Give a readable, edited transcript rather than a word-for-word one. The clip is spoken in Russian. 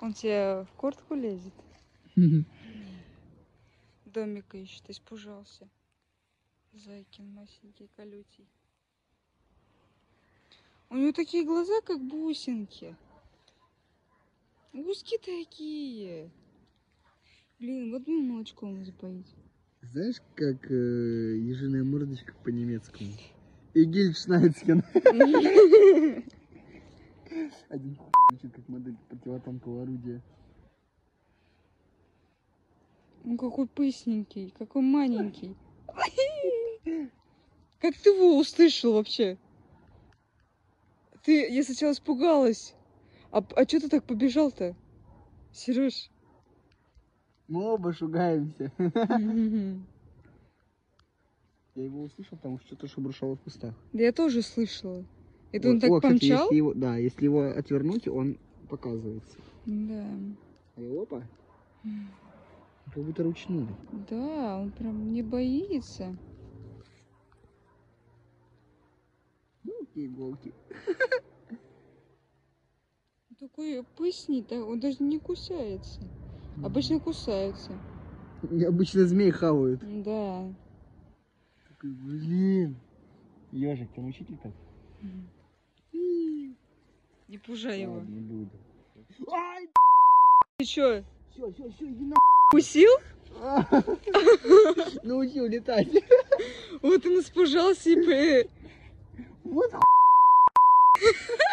Он тебе в куртку лезет? Домика ищет, испужался. Зайкин масенький, колютий. У него такие глаза, как бусинки. Узкие такие. Блин, вот мне молочком запоить. Знаешь, как ежиная мордочка по-немецкому? Игельшнайцкен. Один звучит как модель противотанкового орудия. Ну какой пысненький, какой маленький. Как ты его услышал вообще? Я сначала испугалась. А что ты так побежал-то, Сереж? Мы оба шугаемся. Я его услышал, потому что что-то шебуршало в кустах. Да я тоже слышала. Это он О, так кстати, помчал? если его отвернуть, он показывается. Да. А его опа. Как будто ручной. Да, он прям не боится. Ну, какие иголки. Такой пысней, он даже не кусается. Обычно кусаются. Обычно змей хавают. Да. Такой, блин. Ежик, ты учитель так? Не пужай его. Не буду. Ай! Ты чё? Все, иди на. Кусил? Научил летать. Вот он испужался и... Вот